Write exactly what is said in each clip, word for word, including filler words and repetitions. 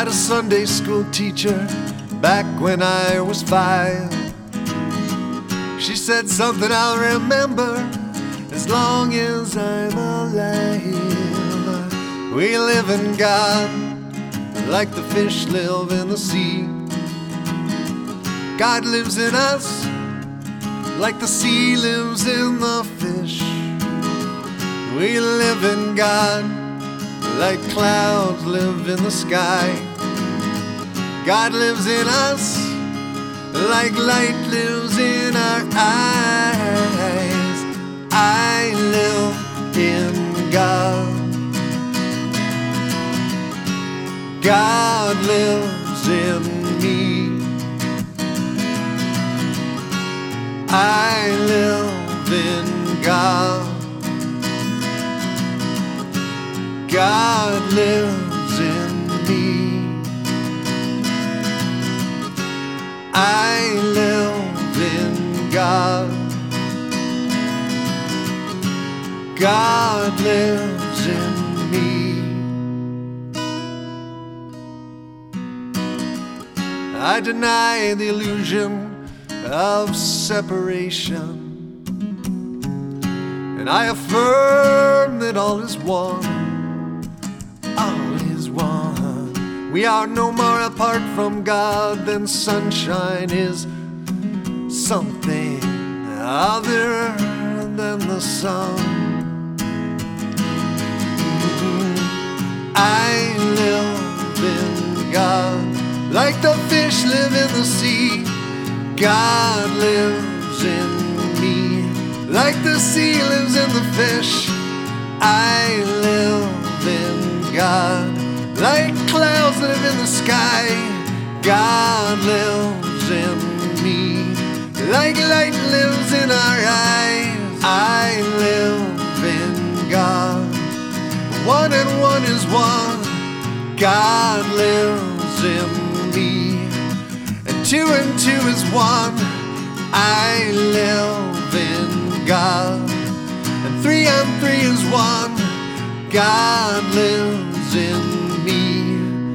had a Sunday school teacher back when I was five. She said something I'll remember as long as I'm alive. We live in God like the fish live in the sea. God lives in us like the sea lives in the fish. We live in God like clouds live in the sky. God lives in us like light lives in our eyes. I live in God. God lives in me. I live in God. God lives in me. I live in God. God lives in me. I deny the illusion of separation, and I affirm that all is one. All is one. We are no more apart from God than sunshine is something other than the sun. I live in God like the fish live in the sea. God lives in me like the sea lives in the fish. I live in God like clouds live in the sky. God lives in me like light lives in our eyes. I live in God. One and one is one. God lives in me. And two and two is one. I live in God. And three and three is one. God lives in me.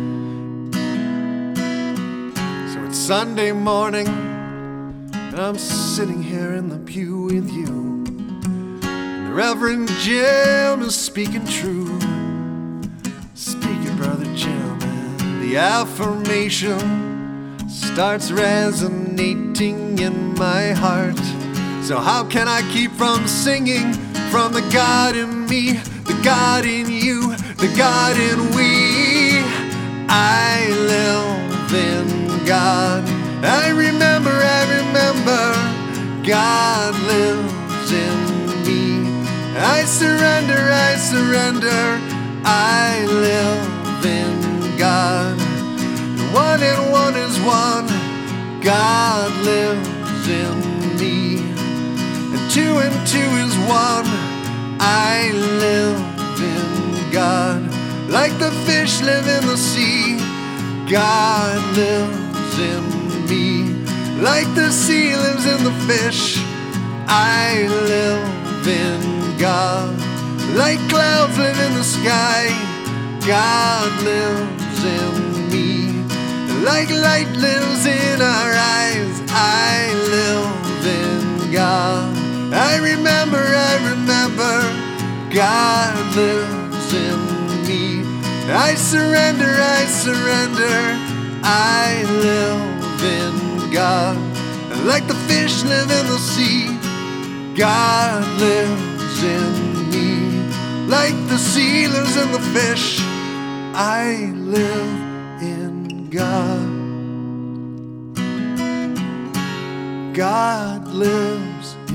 So it's Sunday morning, and I'm sitting here in the pew with you. And the Reverend Jim is speaking true. Speaking, Brother Jim, and the affirmation starts resonating in my heart. So how can I keep from singing from the God in me, the God in you, the God in we? I live in God. I remember, I remember, God lives in me. I surrender, I surrender, I live in God. One and one is one. God lives in me. And two and two is one. I live in God. Like the fish live in the sea, God lives in me. Like the sea lives in the fish, I live in God. Like clouds live in the sky, God lives in me. Like light lives in our eyes, I live in God. I remember, I remember, God lives in me. I surrender, I surrender, I live in God. Like the fish live in the sea, God lives in me. Like the sea lives in the fish, I live in God. God lives